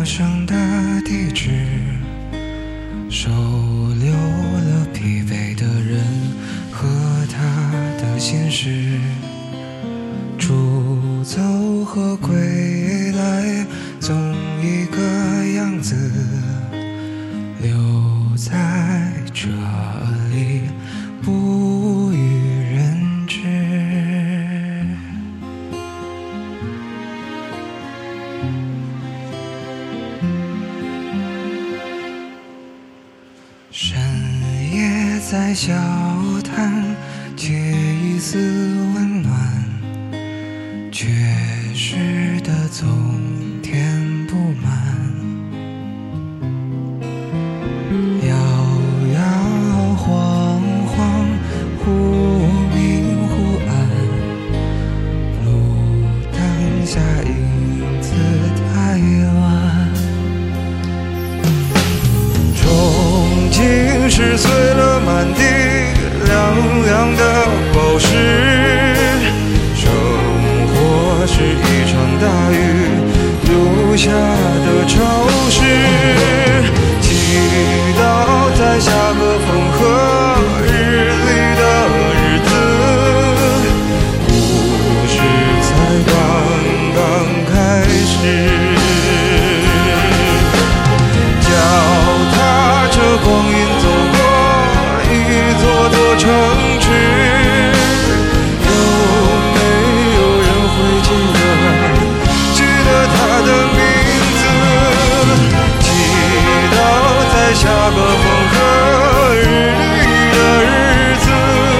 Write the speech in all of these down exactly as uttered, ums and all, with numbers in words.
生的地址，收留了疲惫的人和他的心事。出走和归来总一个样子，留在这里不与人知。深夜在小摊，借一丝温暖，缺失的总填不满。摇摇晃晃，忽明忽暗，路灯下影子太晚。憧憬是碎了满地亮亮的宝石，生活是一场大雨留下的潮湿，祈祷在下个风和日丽的日子，故事才刚刚开始。脚踏着光阴走过一座座城市，有没有人会记得记得他的名字？祈祷在下个风和日丽的日子，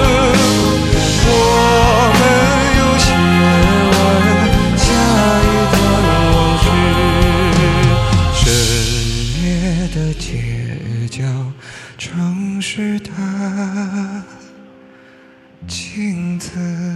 我们有写完下一段往事。深夜的街角，城市的镜子。